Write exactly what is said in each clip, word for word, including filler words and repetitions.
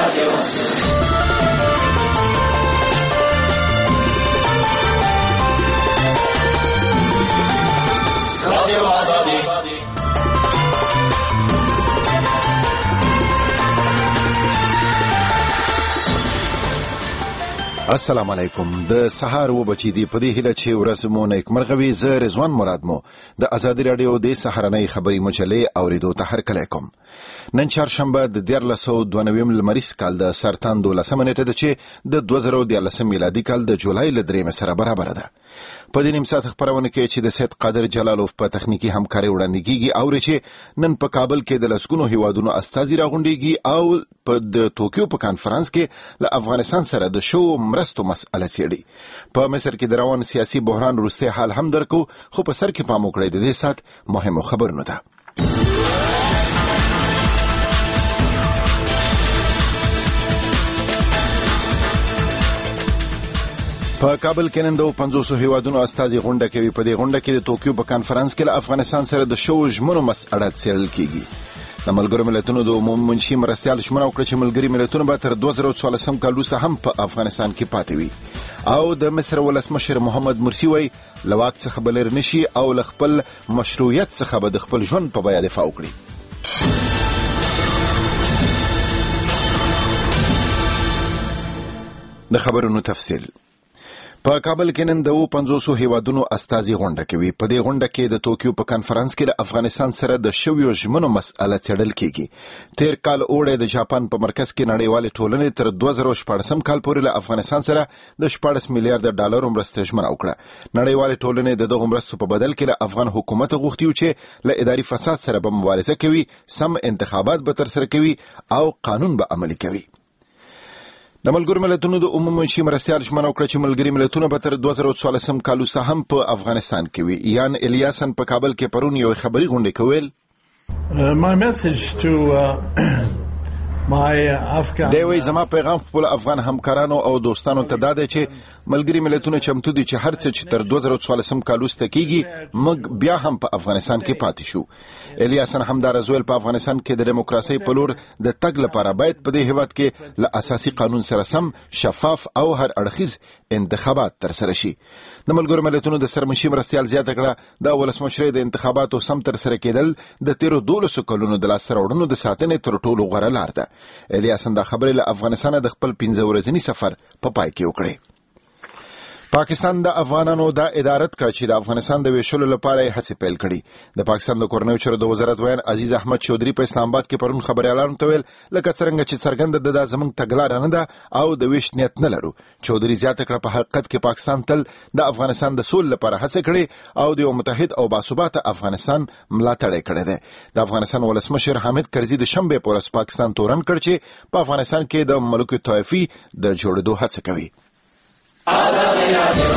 رادیو رادیو آزادی. السلام علیکم. د سهار و بچی دی په دې هیله چې ورځ مو نیکمرغه زه رضوان مراد مو د ازادي رادیو د سهارنۍ خبري مجلې اوریدو ته هرکلی کوم. نن چهارشنبه د دیارلس سوه دوه نوي لمریز کال د سرطان دولسمه نیټه ده چې د دوه زره دیارلس میلادي کال د جولای له درېیمې سره برابره ده. په دې نیم ساعت خبرونه کې چې د سید قادر جلالوف په تخنیکی همکاري وړاندې کیږي او چې نن په کابل کې د لسګونو هیوادونو استازي راغونډيږي او په د توکیو په کانفرنس کې له افغانستان سره د شو مرستو مسأله څېړي. په مصر کې د روان سیاسي بحران وروسته حال هم درکو، خو په سر کې پام وکړئ د دې سات مهمو خبرونو ته. په کابل کې نن د پنځوسو هیوادونو استازي غونډه کوي. په دې غونډه کې د توکیو په کانفرنس کې له افغانستان سره د شو ژمنو مسأله څېړل کیږي. د ملګرو ملتونو د عمومي منشي مرستیال ژمنه وکړه چې ملګري ملتونه به تر دوه زره څوارلسم کال وروسته هم په افغانستان کې پاتې وي. او د مصر ولسمشر محمد مرسي وایي له واک څخه به لرې نشي او له خپل مشروعیت څخه به د خپل ژوند په بیه دفاع وکړي. د خبرونو تفصیل. په کابل کې نن د پنځوسو هیوادونو استازي غونډه کوي. په دې غونډه کې د توکیو په کانفرنس کې د افغانستان سره د شویو ژمنو مسأله څېړل کیږي. تیر کال اوړی د جاپان په مرکز کې نړیوالې ټولنې تر دوه زره شپاړسم کال پورې له افغانستان سره د شپاړس میلیارډ ډالرو مرستې ژمنه وکړه. نړیوالې ټولنې د دغو مرستو په بدل کې له افغان حکومت غوښتي و چې له اداري فساد سره به مبارزه کوي، سم انتخابات به ترسره کوي او قانون به عملي کوي. د ملګرو ملتونو د عمومي منشي مرستیال ژمنه وکړه چې ملګري ملتونه به تر دوه زره څوارلسم کال وروسته هم په افغانستان کې وي. یان الیاسن په کابل کې پرون یو خبري غونډه کوي. My message to uh, my Afghan دوی زما پیغام خپل افغان همکارانو او دوستانو ته دا دی چې ملګري ملتونه چمتو دي چې هر څه چې تر دوه زره څوارلسم کال وروسته کیږي موږ بیا هم په افغانستان کې پاتې شو. الیاسن همدارز ویل په افغانستان کې د دیموکراسي په لور د تګ لپاره باید په دې هیواد کې له اساسي قانون سره سم شفاف او هر اړخیز انتخابات ترسره شي. د ملګرو ملتونو د سرمنشي مرستیال زیاته کړه د ولسمشر د انتخاباتو سم ترسره کېدل د تیرو دولسو کلونو د لاسته راوړنو د ساتنې تر ټولو غوره لار ده. الیاسن دا خبرې له افغانستانه د خپل پنځه ورځني سفر په پای کې وکړې. پاکستان د افغانانو دا ادارت کړ چې د افغانستان د ویشلو لپاره هڅې پیل کړي. د پاکستان د کورنیو چارو د وزارت ویان عزیز احمد چودھری په اسلام آباد کې پرون خبريالانو ته ویل لکه څنګه چې څرګنده ده زموږ تګلاره نه ده او د ویش نیت نه لرو. چودھری زیاته کړه په حقیقت کې پاکستان تل د افغانستان د سولې لپاره هڅه کړې او د یو متحد او باثباته افغانستان ملاتړ کړی دی. د افغانستان ولسمشر حامد کرزي د شنبه په ورځ پاکستان تورن کړ چې په افغانستان کې د ملک طائفي د جوړېدو هڅه کوي. آزادی رادیو.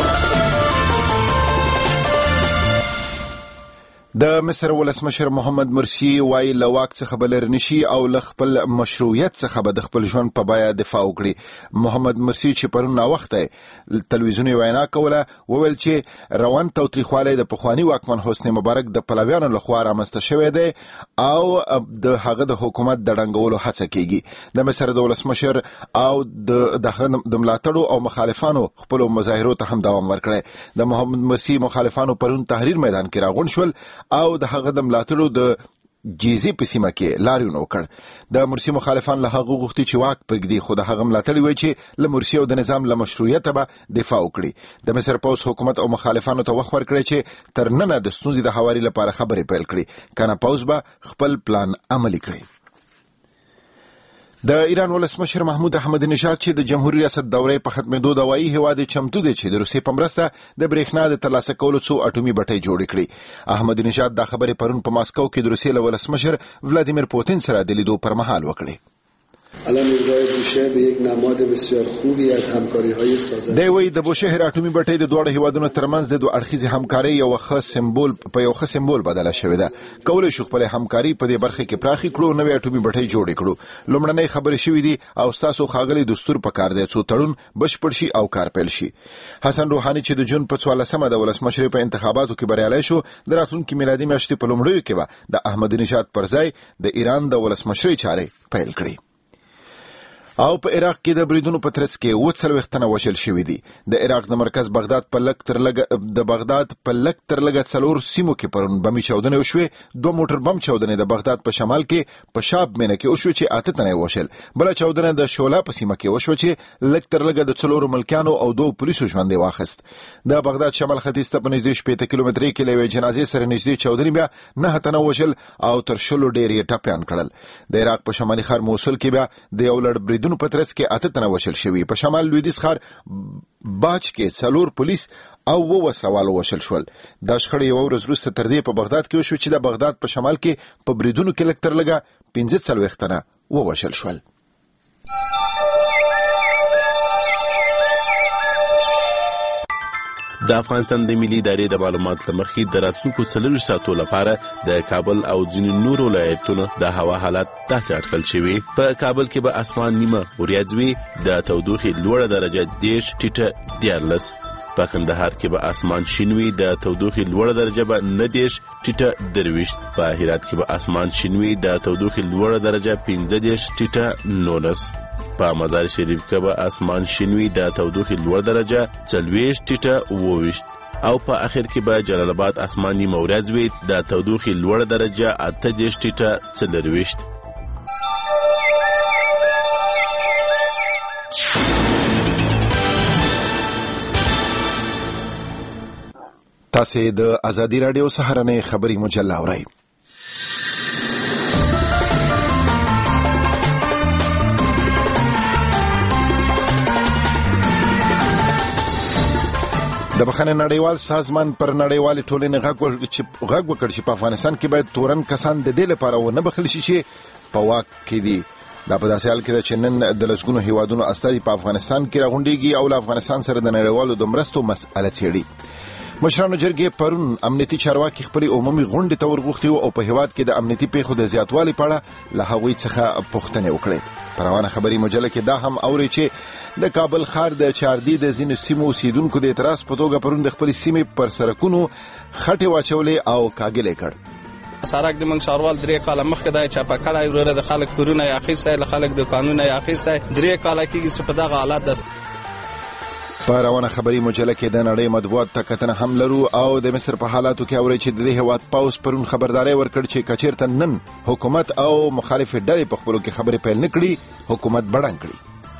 د مصر ولسمشر محمد مرسي وایي له واک څخه به لرې نشي او له خپل مشروعیت څخه به د خپل ژوند په بیه دفاع وکړي. محمد مرسي چې پرون ناوخته تلویزیوني وینا کوله وویل چې روان تاوتریخوالی د پخواني واکمن حسني مبارک د پلویانو لخوا رامنځته شوی دی او د هغه د حکومت د ړنګولو هڅه کیږي. د مصر د ولسمشر او د د ملاتړو او مخالفانو خپل مظاهرو ته هم دوام ورکړی. د محمد مرسي مخالفانو پرون تحریر میدان کې راغونډ شول او د هغه د ملاتړو د جیزي په سیمه کې لاریون وکړ. د مرسي مخالفان له هغه غوښتي چې واک پرېږدي، خو د هغه ملاتړي وایي چې له مرسي او د نظام له مشروعیته به دفاع وکړي. د مصر پوځ حکومت او مخالفانو ته وخت ورکړی چې تر ننه د ستونزې د هواري لپاره خبرې پیل کړي، کنه پوځ به خپل پلان عملي کړي. د ایران ولسمشر محمود احمدی نژاد چې د جمهوریت ریاست دورې په ختمېدو د وایي هیواد چمتو دی چې د روسیې په مرسته د برېښنا د ترلاسه کولو څو اټومي بټۍ جوړې کړي. احمدی نژاد دا خبرې پرون په ماسکو کې د روسیې له ولسمشر ولادیمیر پوتین سره د لیدو پر مهال وکړې. الان اوضاع بوشهر به یک نماد بسیار خوبی از همکاری‌های سازنده. دی وی د بوشهر اټومي بټۍ د دوه هیوادونو ترمنځ د دوه اړخیزې همکارۍ یو ښه سمبول په یو ښه سمبول بدله شوې ده. کولای شو خپل همکاري په دې برخه کې پراخي کړو، نوې اټومي بټۍ جوړې کړو. لومړنۍ خبرې شوې دي او تاسو خاغلی دستور په کار دی څو تړون بشپړ شي او کار پیل شي. حسن روحاني چې د جون په څوارلسمه د ولسمشر په انتخاباتو کې بریالی شو، د راتلونکي میلادي میاشتې په لومړیو کې به د احمدی نژاد پر ځای د ایران د ولسمشرۍ چارې پیل کړي. او په عراق کې د بریدونو په ترڅ کې اووه څلوېښت تنه وژل شوي دي. د عراق د مرکز بغداد په لږ تر لږه د بغداد په لږ تر لږه څلور سیمو کې پرون بمي چاودنې وشوې. دوه موټر بم چاودنې د بغداد په شمال کې په شاب مینه کې وشوې چې اته تنه وشل. بله چاودنه د شولا په سیمه کې وشوه چې لږ تر لږه د څلورو ملکیانو او دوه پولیسو ژوند واخیست. د بغداد شمال ختیځ ته په نږدې شپېته کیلومترۍ کې له یوې جنازې سره نږدې چاودنې بیا نه تنه وشل او تر شلو ډېر یې ټپیان کړل. د عراق په شمالي ښار موصل کې بیا د یو لړ بریدونو په ترڅ کې اته تنه وشل شوي. په شمال لویدیځ ښار باج کې څلور پولیس او اووه وسلوال وشل شول. دا شخړه یوه ورځ وروسته تر دې په بغداد کې وشو چې د بغداد په شمال کې په بریدونو کې لږ تر لږه پنځه څلوېښت تنه ووژل شول. د افغانستان د ملي ادارې د معلومات له مخې د راتلونکو څلوېښت ساعتو لپاره د کابل او ځینو نورو ولایتونو د هوا حالات داسې اټکل شوي. په کابل کې به اسمان نیمه وریځ وي، د تودوخې لوړه درجه دېرش، ټیټه دیارلس. په کندهار کې به اسمان شین وي، د تودوخې لوړه درجه به نه دېرش، ټیټه درویشت. په هرات کې به اسمان شین وي، د تودوخې لوړه درجه پنځه دېرش، ټیټه نولس. په مزار شریف کې به اسمان شین وي، د تودوخې لوړه درجه څلوېښت، ټیټه اووه ویشت. او په اخر کې به جلال آباد اسمان نیمه وریځ وي، د تودوخې لوړه درجه اته دېرش، ټیټه څلرویشت. تاسې د ازادي راډیو سهارنۍ خبري مجله اورئ. د بخښنې نړیوال سازمان پر نړیوالې ټولنې غږ وکړ چې په افغانستان کې باید تورن کسان د دې لپاره ونه بخښل شي چې په واک کې دي. دا په داسې حال کې ده چې نن د لسګونو هیوادونو استازي په افغانستان کې راغونډېږي او له افغانستان سره د نړیوالو د مرستو مسأله څېړي. مشرانو جرګې پرون امنیتي چارواکي خپلې عمومي غونډې ته ورغوښتي وو او په هیواد کې د امنیتي پیښو د زیاتوالي په اړه له هغوی څخه پوښتنې وکړې. په روانه خبري مجله کې دا هم اوري چې د کابل ښار د چاردي د ځینو سیمو اوسیدونکو د اعتراض په توګه پرون د خپلې سیمې پر سړکونو خټې واچولې او کاږل یې کړ. سړک د موږ ښاروال درې کاله مخکې دا چاپه کړی، وروره د خلک کورونه یې اخیستی، له خلک دوکانونه یې اخیستی. درې کاله کېږي چې په دغه حالت ده. په روانه خبري مجله کې د نړۍ مطبوعات ته کتنه هم لرو او د مصر په حالاتو کې اوري چې د دې هیواد پاوس پرون خبرداري ورکړ چې کچیرته نن حکومت او مخالف ډلې په خپلو کې خبرې پیل نه کړي، حکومت بړنګ کړي.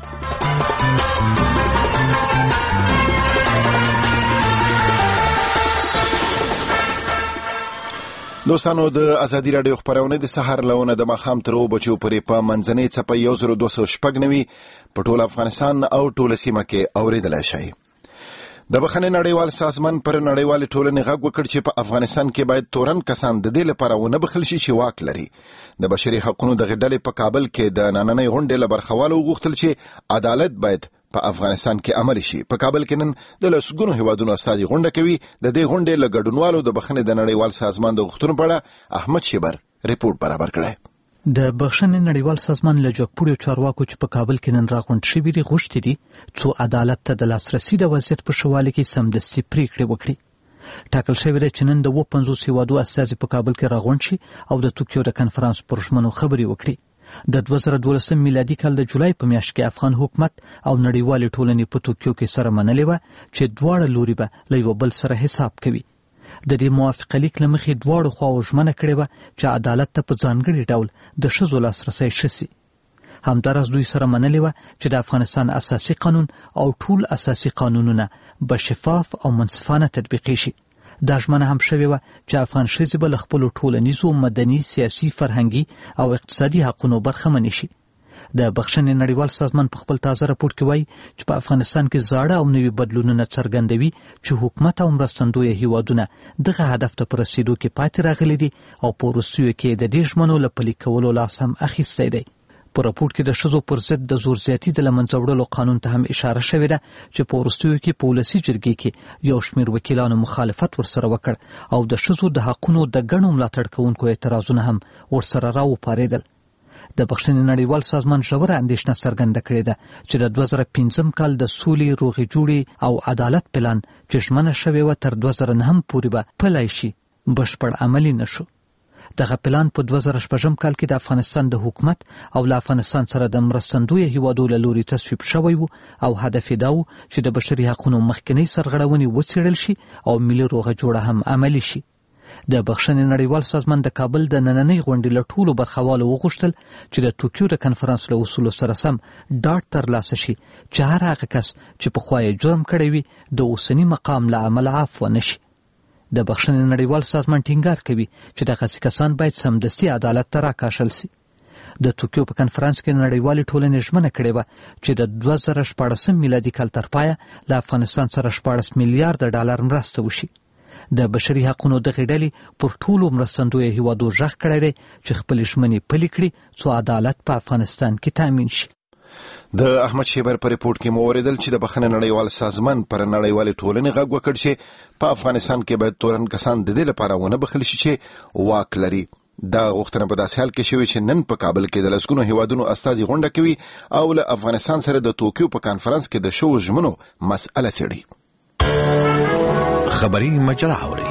دوستانو، د ازادي راډیو خپرونه د سحر لونه د ماښام تر اوه بجو پورې په منځنۍ څپه یو زر دوه سوه شپږ نوي په ټول افغانستان او ټوله سیمه کې اورېدلی شئ. د بخښنې نړیوال سازمان پر نړیوالې ټولنې غږ وکړ چې په افغانستان کې باید تورن کسان د دې لپاره ونه بخښل شي چې واک لري. د بشري حقونو دغې ډلې په کابل کې د نننۍ غونډې له برخوالو وغوښتل چې عدالت باید په افغانستان کې عملي شي. په کابل کې نن د لسګونو هیوادونو استازي غونډه کوي. د دې غونډې له ګډونوالو د بخښنې د نړیوال سازمان د غوښتنو په اړه احمد شیبر ریپورت برابر کړی. د بخښنې نړیوال سازمان له جګپوړو چارواکو چې په کابل کې نن راغونډ شوي دي غوښتي دي څو عدالت ته د لاسرسي د وضعیت په ښه والي کې سمدستي پریکړې وکړي. ټاکل شوې ده چې نن د اووه پنځوس هیوادو استازي په کابل کې راغونډ شي او د توکیو د کنفرانس پر ژمنو خبرې وکړي. د دوه زره دولسم میلادي کال د جولای په میاشت کې افغان حکومت او نړیوالې ټولنې په توکیو کې سره منلې وه چې دواړه لوري به له یو بل سره حساب کوي. د دې موافقه لیک له مخې دواړو خواو ژمنه کړې وه چې عدالت ته په ځانګړي ډول د ښځو لاسرسی ښه سي. همداراز دوی سره منلې وه چې د افغانستان اساسي قانون او ټول اساسي قانونونه به شفاف او منصفانه تطبیقي شي. دا ژمنه هم شوې وه چې افغان ښځې به له خپلو ټولنیزو، مدني، سیاسي، فرهنګي او اقتصادي حقونو برخمنې شي. د بخښنې نړیوال سازمان په خپل تازه راپورټ کې وایي چې په افغانستان کې زاړه او نوي بدلونونه څرګندوي چې حکومت او مرستندویه هیوادونه دغه هدف ته په رسېدو کې پاتې راغلي دي او په وروستیو کې د دې ژمنو له پلي کولو لاس هم اخیستی دی. په راپورټ کې د ښځو پر ضد د زور زیاتي د له منځه وړلو قانون ته هم اشاره شوې ده چې په وروستیو کې په ولسي جرګې کې یو شمېر وکیلانو مخالفت ورسره وکړ او د ښځو د حقونو د ګڼو ملاتړ کوونکو اعتراضونه هم ورسره راوپارېدل. د بخښنې نړیوال سازمان ژوره اندېښنه څرګنده کړې ده چې د دوه زره پنځم کال د سولې، روغې جوړې او عدالت پلان چې ژمنه شوې وه تر دوه زره نهم پورې به پلی شي، بشپړ عملي نه شو. دغه پلان په دوه زره شپږم کال کې د افغانستان د حکومت او له افغانستان سره د مرستندوی هیوادو له لوري تصویب شوی و او هدف یې دا و چې د بشري حقوقو مخکنی سرغړونې وڅېړل شي او ملي روغه جوړه هم عملي شي. د بخښنې نړیوال سازمان د کابل د نننۍ غونډې له ټولو برخوالو وغوښتل چې د ټوکیو د کنفرانس له اصولو سره سم ډاډ ترلاسه شي چې هر هغه کس چې پخوا یې جرم کړی وي د اوسني مقام له امله عفو نه شي. د بخښنې نړیوال سازمان ټینګار کوي چې دغسې کسان باید سمدستي عدالت ته راکاشل سي. د ټوکیو په کنفرانس کې نړیوالې ټولنې ژمنه کړې وه چې د دوه زره شپاړسم میلادي کال تر پایه له افغانستان سره شپاړس میلیارده ډالر مرسته وشي. د بشري حقوقو دغې ډلې پر ټولو مرستندویه هیوادو غږ کړی دی چې خپلې ژمنې پلي کړي څو عدالت په افغانستان کې تامین شي. د احمد شیبر په ریپورت کې مو اوریدل چې د بخښنې نړیوال سازمان پر نړیوالې ټولنې غږ وکړ چې په افغانستان کې باید تورن کسان د دې لپاره ونه بخښل شي چې واک لري. دا غوښتنه په داسې حال کې شوې چې نن په کابل کې د لسګونو هیوادونو استازي غونډه کوي او له افغانستان سره د ټوکیو په کانفرنس کې د شوو ژمنو مسأله څېړي. خبري مجله اوري.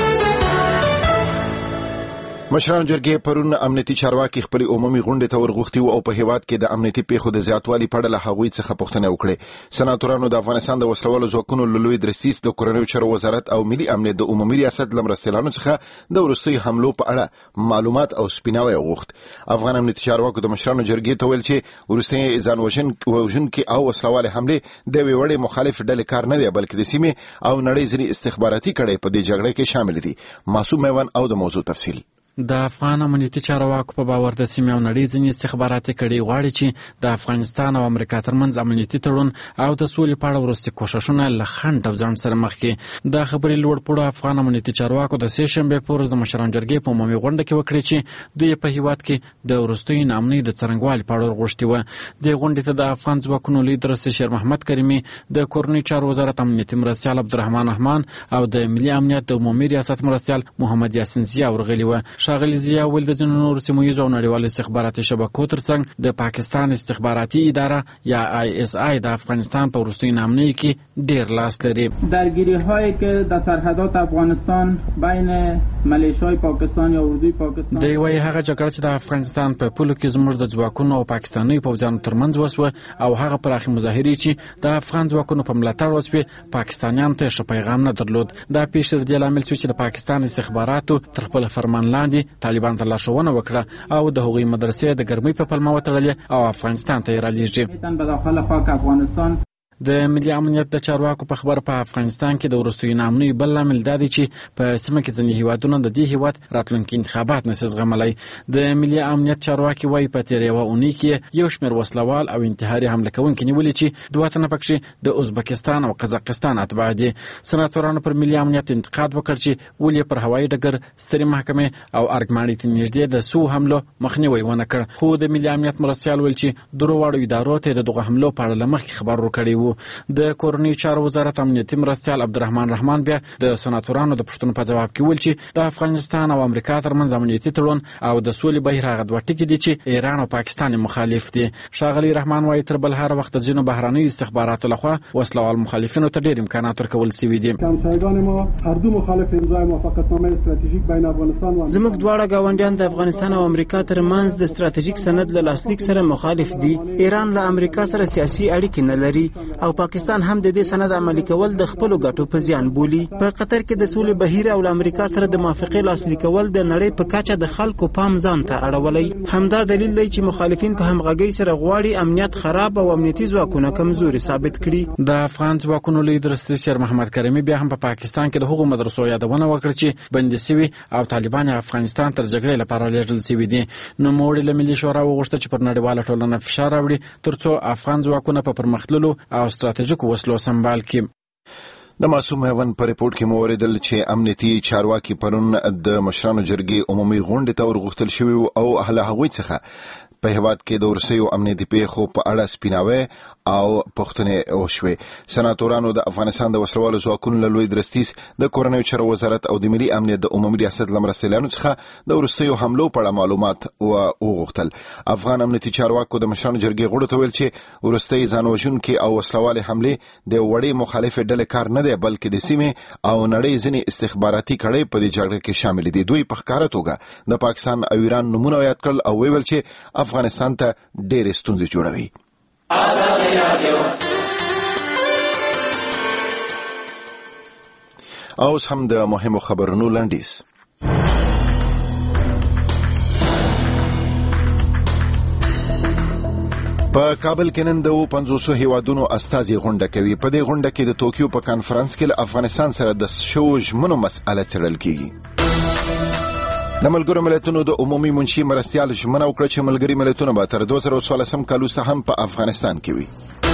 مشران جرګې پرون امنیتي چارواکي خپل عمومي غونډې ته ورغوښتي او په هیواد کې د امنیتي پیښو د زیاتوالي په اړه له هغوی څخه پوښتنه وکړه. سناتورانو د افغانستان د وسلوالو ځواکونو له لوی درستیز د کورنیو چارو وزارت او ملي امنیت د عمومي ریاست له مرستیالانو څخه د وروستیو حملو په اړه معلومات او سپیناوی وغوښت. افغان امنیتي چارواکو د مشرانو جرګې ته ویل چې وروستۍ ځان وژونکي او وسلوالې حملې د یوې وړې مخالف ډلې کار نه دی بلکې د سیمې او نړۍ ځینې استخباراتي کړۍ په دې جګړه کې شامل دي. معصوم میوان او د موضوع تفصیل. د افغان امنیتي چارواکو په باور د سیمې او نړۍ ځینې استخباراتي کړۍ غواړي چې د افغانستان او امریکا ترمنځ امنیتي تړون او د سولې په اړه وروستي کوښښونه له خنډ او ځنډ سره مخ کړي. د خبرې لوړ پوړو افغان امنیتي چارواکو د سې شنبې په ورځ د مشران جرګې په عمومي غونډه کې وکړې چې دوی په هیواد کې د وروستیو ناامنۍ د څرنګوالي په اړه غوښتي وه. دې غونډې ته د افغان ځواکونو لیدر شیر محمد کریمي، د کورنیو چارو وزارت امنیتي مرستیال عبدالرحمن رحمان او د ملي امنیت د عمومي ریاست مرستیال محمد یاسین ضیا ورغلي وه. ښاغلي ضیا ویل د ځینو نورو سیمهییزو او نړیوالو استخباراتي شبکو ترڅنګ د پاکستان استخباراتي اداره یا آی اس آی د افغانستان په وروستیو ناامنۍ کې ډیر لاس لري. درگیری‌هایی که در سرحدات افغانستان بین ملیشیای پاکستان یا اردوی پاکستان دی وایي هغه جګړه چې د افغانستان په پولو کې زموږ د ځواکونو او پاکستاني پوځیانو ترمنځ وسوه او هغه پراخې مظاهرې چې د افغان ځواکونو په ملاتړ وسوې پاکستانیانو ته ښه پیغام نه درلود. دا پیښې د دې لامل شوې چې د پاکستان استخباراتو تر خپل فرمان لاندې طالبان ته لارښوونه وکړه او د هغوی مدرسې د ګرمۍ په پلمه وتړلې او افغانستان ته یې رالیږي. د ملي امنیت د چارواکو په خبر په افغانستان کې د وروستیو ناامنیو بل لامل دا دی چې په سیمه کې ځینې هیوادونه د دې هیواد راتلونکي انتخابات نشي زغملی. د ملي امنیت چارواکي وایي په تېره یوه اونۍ کې یو شمېر وسلوال او انتحاري حمله کوونکي نیولي چې دوه تنه پکښې د ازبکستان او قزاقستان اتباع دي. سناتورانو پر ملي امنیت انتقاد وکړ چې ولې پر هوایي ډګر سترې محکمې او ارګماڼي ته نږدې د سو حملو مخنیوی ونه کړ. خو د ملي امنیت مرستیال ویل چې دروغ ادارو ته د دغه حملو په اړه له مخکې خبر ورکړی و. د کورنیو چارو وزارت امنیتي مرستیال عبدالرحمن رحمان بیا د سناتورانو د پوښتنو په ځواب کې ویل چې د افغانستان او امریکا ترمنځ امنیتي تړون او د سولې بهیر هغه دوه ټکي دي چې ایران او پاکستان مخالف دي. ښاغلي رحمان وایي تر بل هر وخت د ځینو بهرنیو استخباراتو لخوا وسلوال مخالفینو ته ډېر امکانات ورکول سوي دي. زموږ دواړه ګاونډیان د افغانستان او امریکا ترمنځ د ستراتیژیک سند له لاسلیک سره مخالف دي. ایران له امریکا سره سیاسي اړیکې نه لري او پاکستان هم د دې سند عملي کول د خپلو ګټو په زیان بولي. په قطر کې د سولې بهیر او امریکا سره د موافقې لاسلیک کول د نړۍ په کچه د خلکو پام ځان ته اړولی. همدا دلیل دی چې مخالفین په همغږۍ سره غواړي امنیت خراب او امنیتي ځواکونه کمزوري ثابت کړي. د افغان ځواکونو لیدر شیر محمد کریمي بیا هم په پاکستان کې د هغو مدرسو یادونه وکړه چې بندي سوي او طالبان افغانستان تر جګړې لپاره لیږل سوي دي. نوموړي له ملي شورا وغوښتل چې پر نړیواله ټولنه فشار راوړي ترڅو افغان ځواکونه په پرمختللو او ستراتیژیکو وسلو سمبال کړي. د معصوم میوان په ریپورت کې مو اوریدل چې امنیتي چارواکي پرون د مشرانو جرګې عمومي غونډې ته ورغوښتل شوي او له هغوی څخه په هیواد کې د ورسیو امنیتي پیښو په اړه سپیناوی او پوښتنې وشوې. سناتورانو د افغانستان د وسلوالو ځواکونو له لوی درستیز د کورنیو چارو وزارت او د ملي امنیت د عمومي ریاست له مرستیالانو څخه د ورسیو حملو په اړه معلومات وغوښتل. افغان امنیتي چارواکو د مشرانو جرګې غړو ته ویل چې ورستۍ ځانوژونکي او وسلوالې حملې د وړې مخالفې ډلې کار نه دی، بلکې د سیمې او نړۍ ځینې استخباراتي کړۍ په دې جګړه کې شامل دي. دوی په ښکاره توګه د پاکستان او ایران نومونه یاد کړل او ویل چې افغانستان ته ډېرې ستونزې جوړوي. اوس هم د مهمو خبرونو لنډیز. په کابل کې نن د پنځوسو هیوادونو استازي غونډه کوي. په دې غونډه کې د توکیو په کانفرنس کې له افغانستان سره د شو ژمنو مسأله څېړل کیږي. د ملګرو ملتونو د عمومي منشي مرستیال ژمنه وکړه چې ملګري ملتونه به تر دوه زره څوارلسم کال وروسته هم په افغانستان کې وي.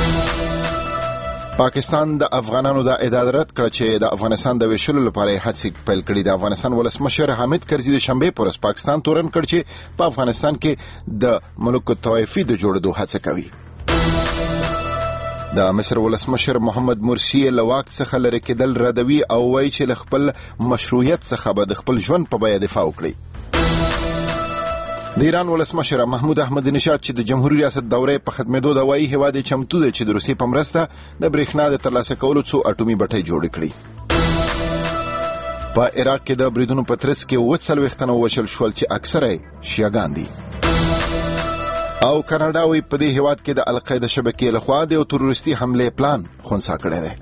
پاکستان د افغانانو د ادعا رد کړه چې د افغانستان د ویشلو لپاره هڅې پیل کړي. د افغانستان ولسمشر حامد کرزي د شنبې په ورځ پاکستان تورن کړ چې په افغانستان کې د ملک الطوایفي د جوړېدو هڅه کوي. د مصر ولسمشر محمد مرسي له واک څخه لرې کېدل ردوي او وایي چې له خپل مشروعیت څخه به د خپل ژوند په بیه دفاع وکړي. د ایران ولسمشر محمود احمدی نژاد چې د جمهوریت ریاست دورې په ختمېدو د وایي هیواد چمتو دی چې د روسیې په مرسته د برېښنا د ترلاسه کولو څو اټومي بټۍ جوړې کړي. په عراق کې د بریدونو په ترڅ کې اووه څلوېښت تنه ووژل شول چې اکثره یې شیعهګان دي. او کاناډا وایي په دې هیواد کې د القاعده شبکې لخوا د یو تروریستي حملې پلان خنثی کړی دی.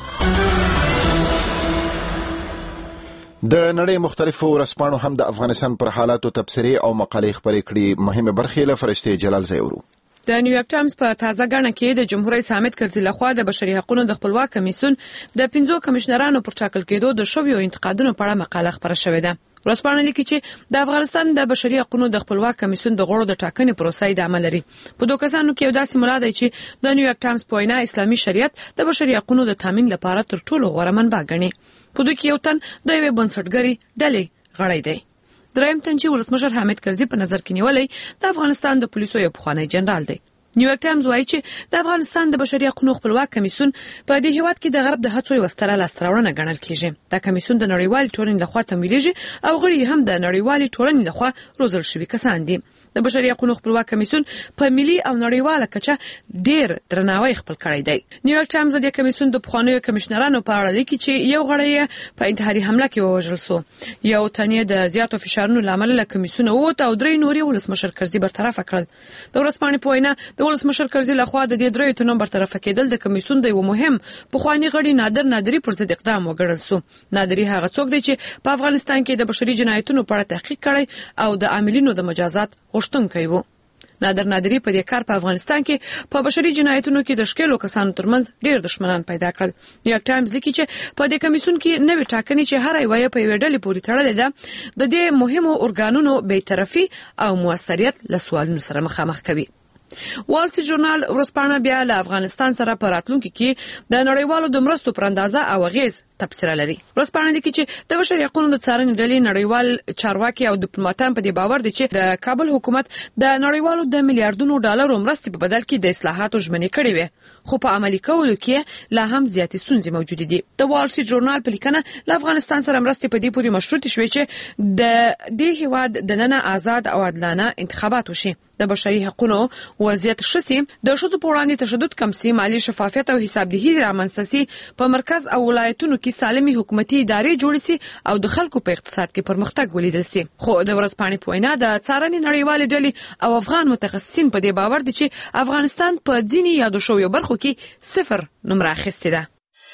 د نړۍ مختلفو ورځپاڼو هم د افغانستان پر حالاتو تبصرې او مقالې خپرې کړي. مهمه برخه له فرشته جلال زیورو. د نیویارک ټایمز په تازه غاڼه کې د جمهوریت حامد کرزي لخوا د بشري حقوقو د خپلواک کمیسیون د پنځو کمشنرانو پر ټاکل کېدو د شویو انتقادونو په اړه مقاله خپره شوې ده. ورځپاڼه لیکي چې د افغانستان د بشري حقوقو د خپلواک کمیسیون د غړو د ټاکنې پروسې د عمل لري. په دوه کسانو کې یو داسې ملا دی چې د نیویارک ټایمز په وینا اسلامي شریعت د بشري حقوقو د تامین لپاره تر ټولو غوره منبع ګڼي. په دوی کې یو تن د یوې بنسټګرې ډلې غړی دی. دریم تن چې ولسمشر حامد کرزي په نظر کې نیولې د افغانستان د پولیسو یو پخوانی جنرال دی. نیویارک ټایمز وایي چې د افغانستان د بشري حقوقو خپلواک کمیسیون په دې هیواد کې د غرب د هڅو یو ستره لاسته ګڼل کیږي. دا کمیسیون د نړیوال ټولنې لخوا تمویلېږي او غړي هم د نړیوال ټولنې لخوا روزل شوي کسان دي. د بشري حقوقو خپلواک کمیسیون په ملي او نړیواله کچه ډیر درناوی خپل کړی دی. نیویارک ټایمز د کمیسیون د پخوانیو کمشنرانو په اړه لیکي چې یو غړی په انتحاري حمله کې ووژل شو. یو تن د زیاتو فشارونو لامل له کمیسیون ووت او درې نوري ولسمشر کرزي برطرف کړل. د ورځپاڼې په وینا د ولسمشر کرزي لخوا د دې درې تنو برطرف کېدل د کمیسیون د یو مهم پخوانی غړي نادر نادری پر ضد اقدام وګڼل شو. نادری هغه څوک دی چې په افغانستان کې د بشري جنایتونو په اړه تحقیق کړی او د عاملینو د مجازات غوښتونکی و. نادر نادری په دې کار په افغانستان کې په بشري جنایتونو کې د شکلو کسانو ترمنځ ډیر دښمنان پیدا کړل. نیویارک ټایمز لیکي چې په دې کمیسیون کې نوې ټاکنې چې هر یوه په یوې ډلې پورې تړلې ده د دې مهمو ارګانونو بی‌طرفي او موثریت له سوالونو سره مخامخ کوي. وال سټریټ ژورنال ورځپاڼه بیا له افغانستان سره په راتلونکي کې د نړیوالو د مرستو پر اندازه او اغیز تبصره لري. ورځپاڼه لیکي چې د بشري حقوقو د څارنې ډلې نړیوال چارواکي او ډیپلوماټان په دې باور دي چې د کابل حکومت د نړیوالو د میلیارډونو ډالرو مرستې په بدل کې د اصلاحاتو ژمنې کړې وي، خو په عملي کولو کې لا هم زیاتې ستونزې موجودې دي. د وال سټریټ ژورنال په لیکنه له افغانستان سره مرستې په دې پورې مشروط شوې چې د دې هیواد دننه آزاد او عادلانه انتخابات وشي، د بشري حقوقو وضعیت شسي، د ښځو په وړاندې تشدد کم سي، مالي شفافیت او حسابدهي رامنځته سي، په مرکز او ولایتونو کې سالمي حکومتي ادارې جوړې سي او د خلکو په اقتصاد کې پرمختګ ولیدل سي. خو د ورځپاڼې په وینا د څارنې نړیوالې ډلې او افغان متخصصین په دې باور دي چې افغانستان په ځینې یادو شویو برخو کې صفر نمره اخیستې ده.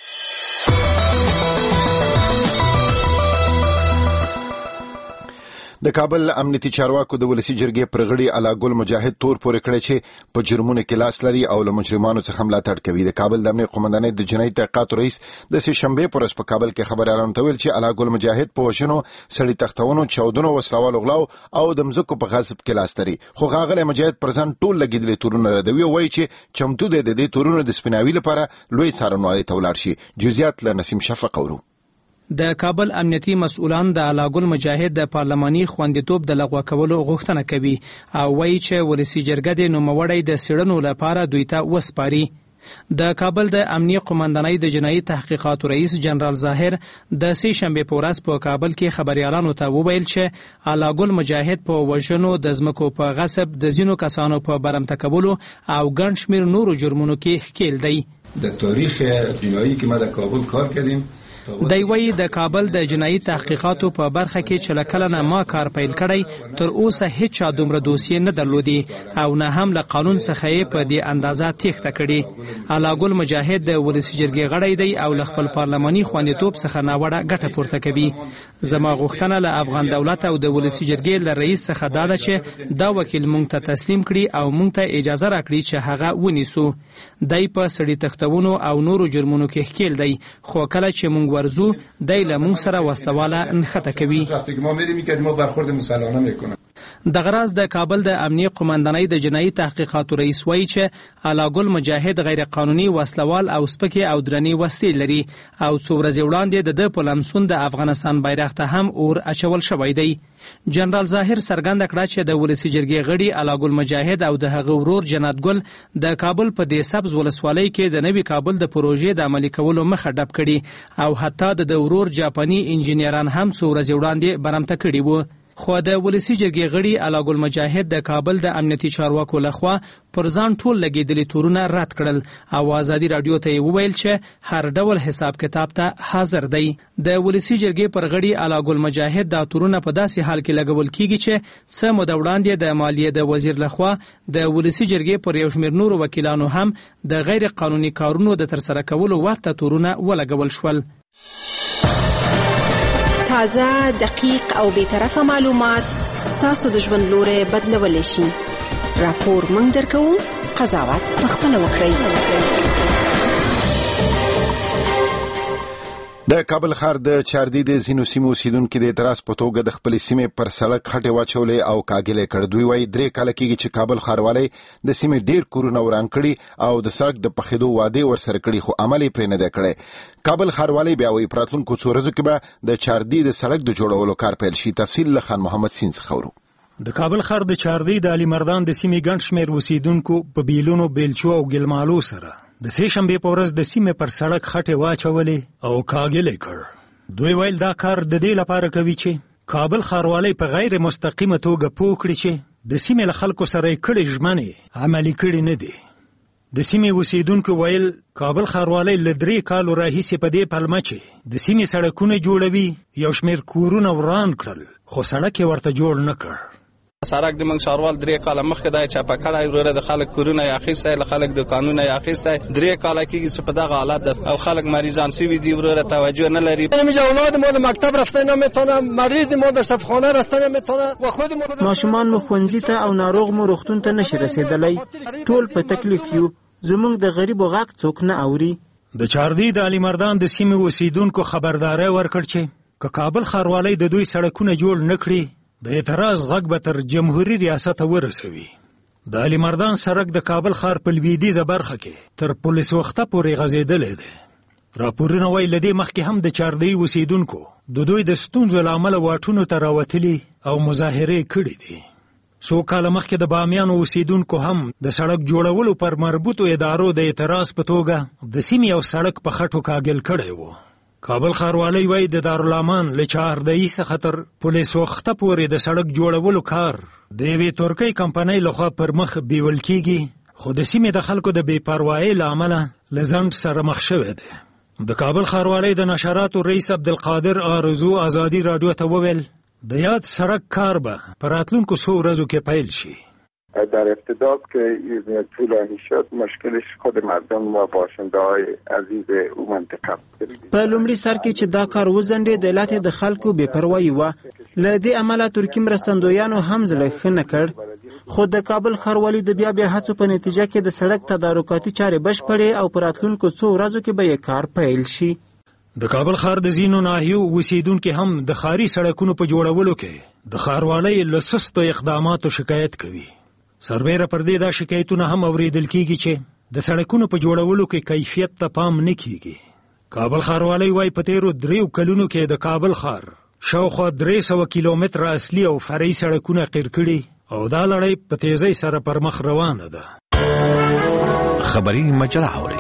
د کابل امنیتي چارواکو د ولسی جرګې پر غړي علا ګل مجاهد تور پورې کړی چې په جرمونو کې لاس لري او له مجرمانو څخه ملاتړ کوي. د کابل د امنیت قومندانۍ د جنایي تحقیقات رئیس د سې شنبې پر ورځ په کابل کې خبريالانو ته ویل چې علا ګل مجاهد په وژنو، سړي تختونو، چاودنو، وسلوالو غلاو او د مځکو په غصب کې لاس لري. خو غاغله مجاهد پر ځان ټول لګیدلې تورونه ردوي او وایي چې چمتو دی د دې تورونو د سپیناوي لپاره لوی څارنوالۍ ته ولاړ شي. جزئیات له نسیم شفق اورو. د کابل امنیتي مسؤلان د علاګل مجاهد د پارلماني خوندیتوب د لغوه کولو غوښتنه کوي او وایي چې ولسی جرګه د نوموړی د سړنو لپاره دوی ته وسپاري. د کابل د امنیه قومندانۍ د جنایي تحقیقاتو رئیس جنرال ظاهر د سې شنبې په ورځ په کابل کې خبريالانو ته وویل چې علاګل مجاهد په وژنو د ځمکو په غصب د ځینو کسانو په برمته کولو او ګڼ شمېر نورو جرمونو کې ښکیل دی. د تاریخ جنایی که ما در کابل کار کردیم دی وایي د کابل د جنایي تحقیقاتو په برخه کې چې له کله نه ما کار پیل کړی تر اوسه هیڅ چا دومره دوسیې نه درلودي او نه هم له قانون څخه یې په دې اندازه تېښته کړې. علاګل مجاهد د ولسي جرګې غړی دی او له خپل پارلماني خوندیتوب څخه ناوړه ګټه پورته کوي. زما غوښتنه له افغان دولت او د ولسي جرګې له رئیس څخه دا ده چې دا وکیل موږ ته تسلیم کړي او موږ ته اجازه راکړي چې هغه ونیسو. دی په سړي تښتونو او نورو جرمونو کې ښکیل دی خو کله چې موږ ورزو دی له موږ سره وسلواله نښته کوي. دغه راز د کابل د امنیه قومندانۍ د جنایي تحقیقاتو رئیس وایي چې علاګل مجاهد غیر قانوني وسلوال او سپکې او درنې وسلې لري او څو ورځې وړاندې د ده په لمسون د افغانستان بیرغ ته هم اور اچول شوی دی. جنرال ظاهر څرګنده کړه چې د ولسي جرګې غړي علاګل مجاهد او د هغه ورور جنت ګل د کابل په دې سبز ولسوالۍ کې د نوي کابل د پروژې د عملي کولو مخه ډب کړي او حتی د ورور جاپاني انجینران هم څو ورځې وړاندې برمته کړي وو. خو د ولسي جرګې غړي علاګل مجاهد د کابل د امنیتي چارواکو لخوا پر ځان ټول لګېدلي تورونه رد کړل او ازادي راډیو ته یې وویل چې هر ډول حساب کتاب ته حاضر دی. د ولسي جرګې پر غړي علاګل مجاهد دا تورونه په داسې حال کې لګول کیږي چې څه موده وړاندې د مالیې د وزیر لخوا د ولسي جرګې پر یو شمېر نورو وکیلانو هم د غیر قانوني کارونو د ترسره کولو ورته تورونه ولګول شول. تازه، دقیق او بیطرفه معلومات ستاسو د ژوند لوري بدلولی شي. راپور موږ درکوو، قضاوت پخپله وکړئ. د کابل ښار د چاردي د ځینو سیمو اوسیدونکي د اعتراض په توګه د خپلې سیمې پر سړک خټې واچولې او کاږلې کړ. دوی وایي درې کاله کېږي چې کابل ښاروالۍ د سیمې ډېر کورونه وران کړي او د سړک د پخېدو وعدې ورسره کړي خو عمل یې پرې نه دی کړی. کابل ښاروالۍ بیا وایي په راتلونکو څو ورځو کې به د چاردي د سړک د جوړولو کار پیل شي. تفصیل له خان محمد سین څخه ورو. د کابل ښار د چاردي د علي مردان د سیمې ګڼ شمېر اوسیدونکو په بیلونو، بیلچو او ګلمالو سره د سې شنبې په ورځ د سیمې پر سړک خټې واچولې او کاږلې کړ. دوی ویل دا کار د دې لپاره کوي چې کابل ښاروالۍ په غیر مستقیمه توګه پوه کړي چې د سیمې له خلکو سره یې کړې ژمنې عملي کړي نه دي. د سیمې اوسیدونکو ویل کابل ښاروالۍ له درې کالو راهیسې په دې پلمه چې د سیمې سړکونه جوړوي یو شمېر کورونه وران کړل خو سړک یې ورته جوړ نه کړ. سړک د موږ ښاروال درې کاله مخکې دا چاپه کړی وروره د خلک کورونه یې اخیستی له خلک دوکانونه یې اخیستی درې کاله کېږي چې په دغه حالت ده او خلک مریضان سوي دي وروره توجه نه لري. اینجا اولاد ما در مکتب رفتن نمیتونه، مریض ما در شفاخانه رفتن نمیتونه و خود ما ماشومان مو ښوونځي ته او ناروغ مو روغتون ته نشي رسیدلی. ټول په تکلیف یو. زموږ د غریبو غږ څوک نه اوري. د چاردي د علي مردان د سیمې اوسیدونکو خبرداری ورکړ چې که کابل ښاروالۍ د دوی سړکونه جوړ نه کړي د اعتراض غږ به تر جمهوري ریاست ورسوي. د علي مردان سړک د کابل ښار په لویدیځه برخه کې تر پولیس وخته پورې غځېدلی دی. راپورونه وایي له دې مخکې هم د چاردي اوسیدونکو د دوی د ستونزو له امله واټونو ته راوتلي او مظاهرې کړي دي. څو کاله مخکې د بامیانو اوسیدونکو هم د سړک جوړولو پر مربوطو ادارو د اعتراض په توګه د سیمې یو سړک په خټو کاږل کړی و. کابل ښاروالۍ وایي د دارالامان له چهاردهیي څخه تر پولیس وخته پورې د سړک جوړولو کار د یوې ترکۍ کمپنۍ لخوا پر مخ بیول کیږي خو د سیمې د خلکو د بې پروایۍ له امله له ځنډ سره مخ شوی دی. د کابل ښاروالۍ د نشراتو رئیس عبدالقادر آرزو ازادي راډیو ته وویل د یاد سړک کار به په راتلونکو څو ورځو کې پیل شي. در ابتدا که طولانی شد مشکلش خود مردم و باشنده های عزیز او منطقه. په لومړي سر کې چې دا کار وځنډېد د علت د خلکو بې پروایي وه. له دې امله ترکي مرستندویانو هم زړه ښه نه کړ خو د کابل ښاروالۍ د بیا بیا هڅو په نتیجه کې د سړک تدارکاتي چارې بشپړې او په راتلونکو څو ورځو کې به یې کار پیل شي. د کابل ښار د ځینو ناحیو اوسیدونکي هم د ښاري سړکونو په جوړولو کې د ښاروالۍ له سستو اقداماتو شکایت کوي. سربیره پر دې دا شکایتونه هم اوریدل کیږي چې د سړکونو په جوړولو کې کیفیت ته پام نه کیږي. کابل ښاروالۍ وایي په تیرو دریو کلونو کې د کابل ښار شاوخوا درې سوه کیلومتره اصلي او فرعي سړکونه قیر کړي او دا لړۍ په تیزۍ سره پر مخ روانه ده. خبري مجله اوري.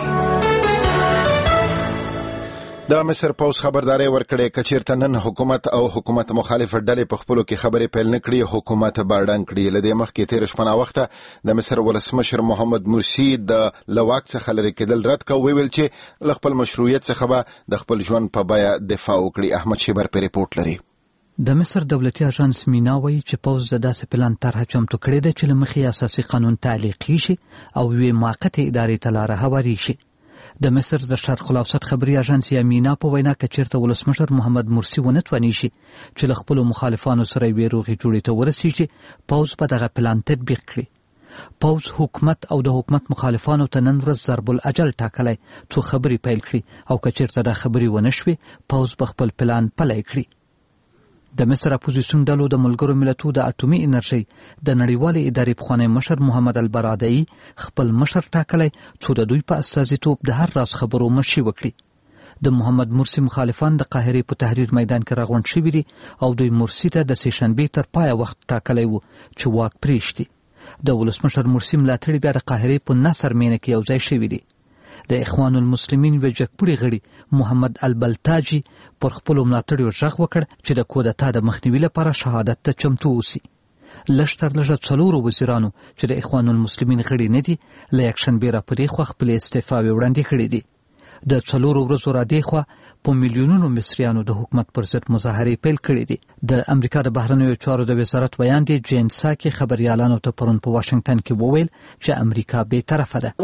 د مصر پوز خبرداري ورکړې کچیرته نن حکومت او حکومت مخالف ډلې په خپلو کې خبرې پیل نه کړي حکومت باندې کړي. لدې مخکې تیر شپه وخته د مصر ولسمشر محمد مرسی د لواک څخه لري کېدل رد کړ، ویل چې ل خپل مشروعیت څخه به د خپل ژوند په بیه دفاع وکړي. احمد شیبر په ریپورت لري. د مصر دولتي اژانس مینا وایي چې پوز د داسې پلان طرحه چمتو کړې ده چې له مخې اساسي قانون تعلیق شي او یوې موقتې ادارې ته لاره هواري شي. د مصر د شرق الاوسط خبري اژانس مینا په وینا کې چیرته ولسمشر محمد مرسی ونه تواني شي چې له خپل مخالفانو سره یې روغې جوړې ته ورسیږي، پوز په دغه پلان تطبیق کړي. پوز حکومت او د حکومت مخالفانو ته نن ورځ ضرب الاجل ټاکلی څو خبري پیل کړي او که چیرته دا خبري ونه شوې پوز په خپل پلان پلی کړي. د مصر اپوزیسیون ډلو د ملګرو ملتونو د اټومي انرژي د نړیوالې ادارې پخوانی مشر محمد البرادعي خپل مشر ټاکلی څو د دوی په استازیتوب د هر راز خبرو مشي وکړي. د محمد مرسی مخالفان د قاهرې په تحریر میدان کې راغونډ شوي دي او دوی مرسی ته د سې شنبې تر پایه وخت ټاکلی وو چې واک پرېږدي. د ولسمشر مرسی ملاتړي بیا د قاهرې په نصر مینه کې یو ځای شوي دي. د اخوان المسلمین و جګپوړي غړي محمد البلتاجي پر خپل ملاتړیو ژغ وکړ چې د کودتا د مخنیوي لپاره شهادت ته چمتو اوسي. لږ تر لږه څلورو وزیرانو چې د اخوان المسلمین غړي نه دي له یکشنبې راپدې خوا خپلې استعفاوې وړاندې کړې دي. د څلورو ورځو رادې خوا په میلیونونو مصریانو د حکومت پر ضد مظاهرې پیل کړې دي. د امریکا د بهرنیو چارو د وزارت ویان دی جین ساکي خبريالانو ته پرون په واشنگټن کې وویل چې امریکا به طرفه ده.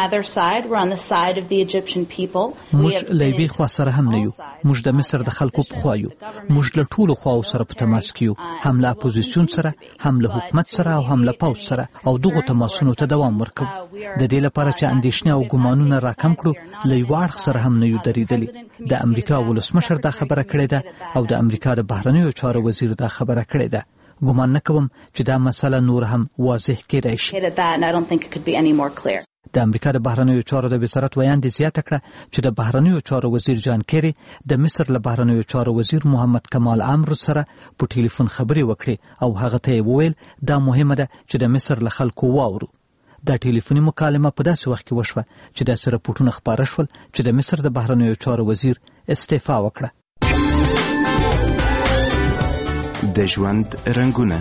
موږ له یوې خوا سره هم نه یو، موږ د مصر د خلکو په خوا یو، موږ له ټولو خواو سره په تماس کې یو، هم له اپوزیسیون سره، هم له حکومت سره او هم له پوځ سره، او دغو تماسونو ته دوام ورکوو. د دې لپاره چې اندېښنې او ګمانونه راکم کړو له یو اړخ سره هم نه یو درېدلي. د امریکا ولسمشر دا خبره کړې ده او د امریکا د بهرنیو چارو وزیر دا خبره کړې ده. ګمان نه کوم چې دا مسله نور هم واضح کېدای شي. د امریکا د بهرنیو چارو د وزارت ویان دي زیاته کړه چې د بهرنیو چارو وزیر جان کیری د مصر له بهرنیو چارو وزیر محمد کمال عمرو سره په ټلیفون خبرې وکړې او هغه ته وویل دا مهمه ده چې د مصر له خلکو واورو. دا ټلیفوني مکالمه په داسې وخت کې وشوه چې داسې راپورټونه خپاره شول چې د مصر د بهرنیو چارو وزیر استعفا وکړه. د ژوند رنګونه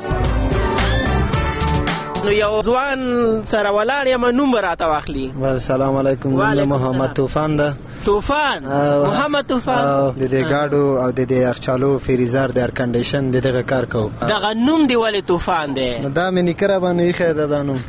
نو یو ځوان سره ولاړ یم نوم راته واخلي. السلام علیکم. محمد طوفان ده. طوفان محمد طوفان د دې گاډو او د دې اخچالو فریزر د ایر کنډیشن د دغه کار کوو. دغه نوم دی ولې طوفان دی؟ دا مې نیکره باندې خیر ده نوم.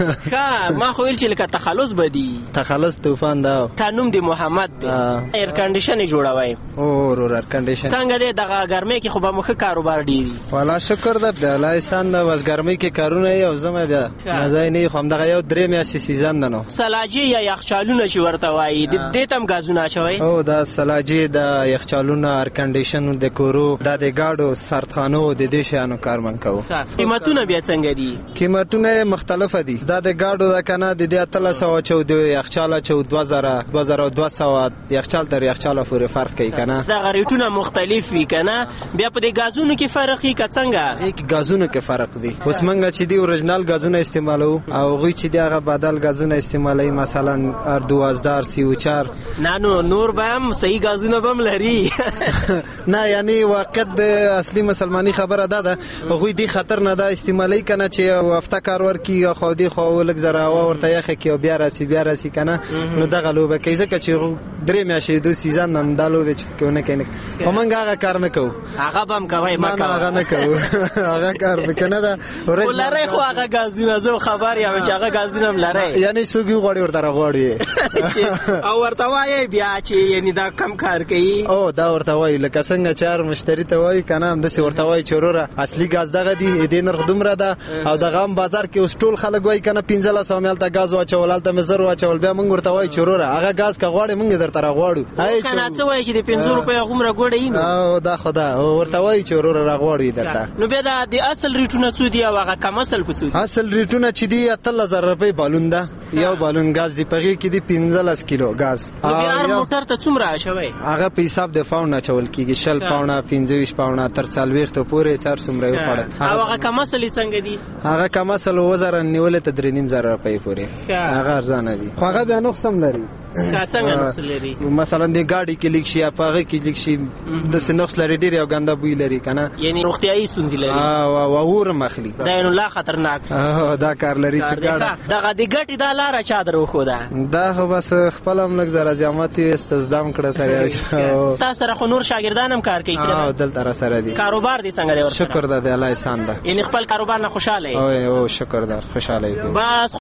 ښه ما خو ویل چې لکه تخلص بدی. تخلص طوفان ده. تا نوم دی محمد دی. ایر کنډیشن جوړوي. او ور ایر کنډیشن څنګه دی دغه ګرمۍ کې خو به مخه کاروبار ډیری. والا شکر ده د الله احسان ده. بس ګرمۍ کې کارونه یو زم بیا مزه نه خو دغه یو درې میاشتې سیزن ده. نو سلاجي یا یخچالونه چې ورته وایي د دې تم غازونه اچوي. او دا سلاجي د یخچالونه ایر کنډیشن د کورو د دې گاډو سرتخانو د دې شانو کار من کوو. قیمتونه بیا څنګه دي؟ قیمتونه مختلفه دي. دا د گاډو د کنه د دې اتل سو چودې یخچاله چودې زره دوه زره دوه سوه یخچال تر یخچاله پورې فرق کوي کنه. دا غریټونه مختلف وي کنه. بیا په دې غازونو کې فرق یې څنګه؟ یک غازونو کې فرق دي. اوس منګه چې دی اورجنال غازونه استعمالو او غوی چې دی هغه بدل غازونه استعمالوي مثلا ار دوازدار سی او چار. نه نو نور به هم صحیح غازونه بم لري. نه یعنی واقعیت د اصلي مسلمانی خبره ده ده غوی دی خطر نه ده استعمالي کنه چې هفته کار ورکی خو دی خو لګ زره هوا ورته یخه کې بیا راسي بیا راسي کنه. نو دغه لوبه کوي ځکه چې درې میاشتې د سیزن نن دالو وچ کونه کینه کومنګ هغه کار نه کوو. هغه بم کوي ما هغه نه کوو. هغه کار وکنه ده ولره خو هغه غازونه زو خبر یم چې هغه غازونه لري. یعنی سوګي غوړي ورته غوړي او ورته وایي بیا چې یعنی دا کم کار کوي. او دا ورته وایي لکه څنګه چار مشتری ته وایي کنه هم د څه ورته وایي چوروره اصلي غاز دغه دی د نرخ دومره ده او دغه هم بازار کې اوس ټول خلک وایي کنه پنځه سوه مل ته غاز واچول ته مزر واچول بیا موږ ورته وایي چوروره هغه غاز کا غوړي موږ درته راغوړو. هاي کنه څه وایي چې د پنځه روپیا غومره غوړي نه. او دا خدا ورته وایي چوروره راغوړي درته. نو بیا د اصل ریټونه څو دی او هغه کم اصل په څو دی؟ اصل ریټونه چې دی اتل زر روپۍ بالون ده یو بالون غاز دی پغې کې دی پنځلس کیلو غاز. نو بیا هر موټر ته څومره شوی؟ هغه په حساب د پاونډ چول کیږي شل پاونډ پنځه ویشت پاونډ تر څلوېښت پورې څار څومره یو پړ. او هغه کم اصلي څنګه دي؟ هغه کم اصل وزر نیولې ته درې نیم زره روپۍ پورې هغه ارزانه دي. خو هغه بیا نقص هم لري. کا څنګه نقص لري؟ مثلا د گاډي کې لیک شي هغه کې لیک شي د سنوکس لري ډیر یو ګنده بوی لري کنه، یعنی روغتیايي ستونزې لري او اور مخلي دا نو لا خطرناک دا کار لري چې ګاډه دغه د ګټي د لار چا درو خو دا دا خو بس خپل هم لګ زره زحمت استزدام کړه تر تاسو سره خو نور شاګردان هم کار کوي او دلته را سره دي. کاروبار دي څنګه دی؟ شکر ده الله احسان ده. یعنی خپل کاروبار نه خوشاله او او شکر ده خوشاله. بس